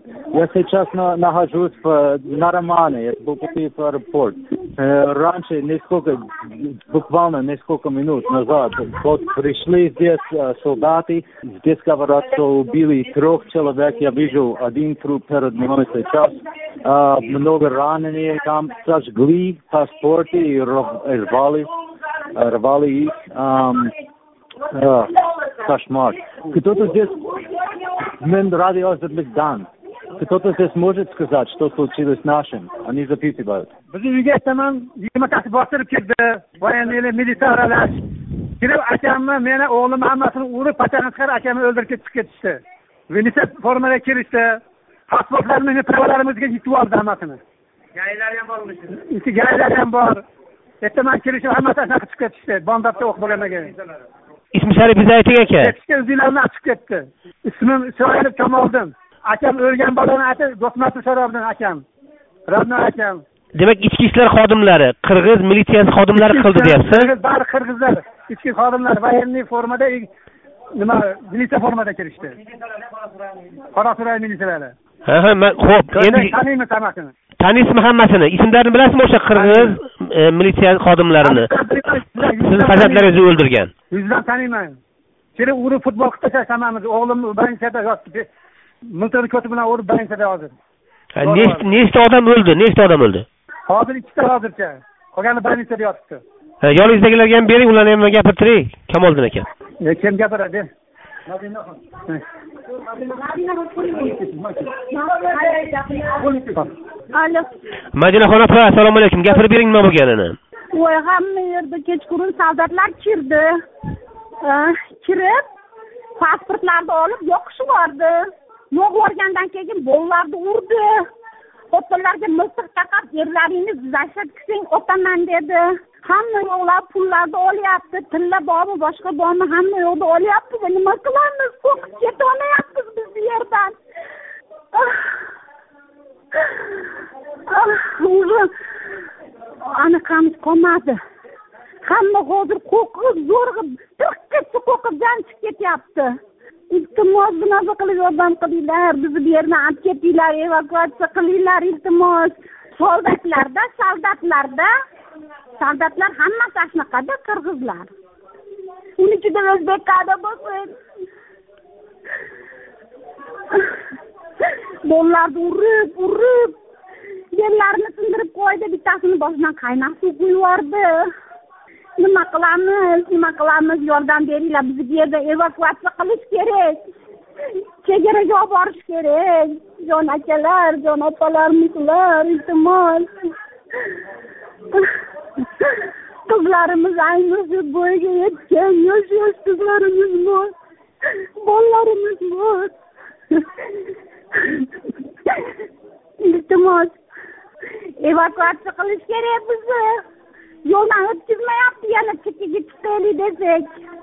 Я сейчас нахожусь на Романе, это был аэропорт. Раньше, буквально несколько минут назад, вот пришли здесь солдаты, здесь говорят, что убили 3 человек, я вижу 1 труп перед мной сейчас, много раненых, там сожгли паспорты и рвали их. Кошмар. Кто-то здесь, мен радио дан. Кто-то здесь может сказать, что случилось с нашим? Они записывают. Bizni uyga aytaman, 20 taksi bostirib kirdi. Voyanlar, militsiyalar. Kirib akamni, meni o'g'lim hammasini urib, pachani chiqarib akamni o'ldirib chiqib ketishdi. Militsiya formaga kirishdi. Pasportlarimni, pravalarimizga yutib oldi hammasini. Gaylar ham bormish. Gaylar ham bor. Ertaman kirishib hammasini chiqib ketishdi. Bondabda o'q bo'lgandan keyin. İsmi sharifingizni ayting aka. O'zinglarni chiqib ketdi. Ismim Isroilov Kamoliddin. Akam o'lgan bolani aytib, do'stmatov Sharobdan akam. Radno akam. Demak, ichki ishlar xodimlari, qirg'iz militsiyasi xodimlari qildi deyapsiz. Bari qirg'izlar, ichki xodimlar voyenniy formada, nima, militsiya formada kirishdi. Qorasuray militsiyalari. Ha, xo'p, endi taniymiz hammasini. Taniysizmi hammasini? Ismlarini bilasizmi o'sha qirg'iz militsiya xodimlarini? Sizni farzandlaringizni o'ldirgan. Yuzdan taniyman. Kelib urib futbol qilib tashlash hammamiz. O'g'lim banchada yotibdi. Miltiqni ko'ti bilan urib banchada hozir. Nechta odam o'ldi? Hozir 2 ta hozircha. Qolgani banchada yotibdi. Yolingizdagilarga ham bering, ularni ham gapirtiring, Kamoliddin aka. Kim gapiradi? Alo. Madinaxon opa, assalomu alaykum. Gapirib bering nima bo'lganini. Voy, hamma yerda kechqurun soldatlar kirdi. Kirib, pasportlarni olib yoqishvardi. Yo'g'organdan keyin bolalarni urdi. Xotinlarga miltiq taqab, erlaringni zashat qilsang o'taman dedi. Hamma yo'qlar pullarni olyapti. Tilla bormi, boshqa bormi, hamma yo'qni olyapti. Nima qilamiz? Qo'rqib ketolmayapmiz biz bu yerdan. Anaqamiz qolmadi. Hamma hozir qo'rqib, zo'rg'a tirqitcha qo'rqib jon chiqib ketyapti. Iltimos, bunaqa qilib yordam qilinglar. Bizni bu yerdan olib ketinglar, evakuatsiya qilinglar, iltimos. Soldatlar hammasi ashunaqada qirg'izlar. Uning ichida o'zbek qada bo'lsin. Bolalarni urib, yerlarini sindirib qo'ydi, bittasini boshidan qaynoq suv quyib yubordi. Nima qilamiz? Yordam beringlar, bizni bu yerda evakuatsiya qilish kerak. Chegaraga olib borish kerak. Jon akalar, jon opalarmizlar, iltimos. Qizlarimiz ayniqsa bo'yiga yetgan yosh qizlarimiz bor. Bolalarimiz bor. Iltimos, evakuatsiya qilish kerak bizni. Yo'ldan o'tkazmayapti, yana chekkaga chiqaylik desak.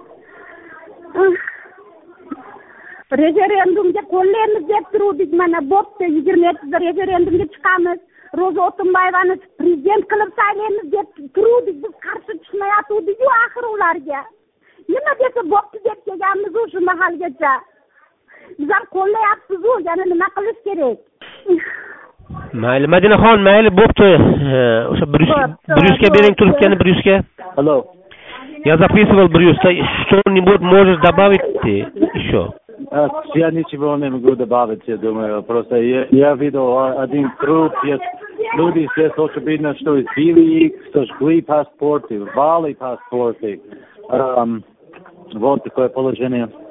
Referendumga qo'llaymiz deb turdik, mana bo'pti, 27 referendumga chiqamiz. Ro'za O'tinbayevani prezident qilib saylaymiz deb turdik, biz qarshi chiqmayotgandik-ku axir ularga. Nima desa bo'pti deb kelganmiz o'sha mahalgacha. Biz ham qo'llayapmiz, yana nima qilish kerak? Mayli, Madinaxon, mayli, bo'pti. O'sha 100 ga bering turibgani 100 ga. Алло. Я записывал 100. Что-нибудь можешь добавить еще? Я ничего не могу добавить, я думаю. Просто я видел один труп. Люди здесь очень видно, что избили их, сожгли паспорты, рвали паспорты. Вот такое положение.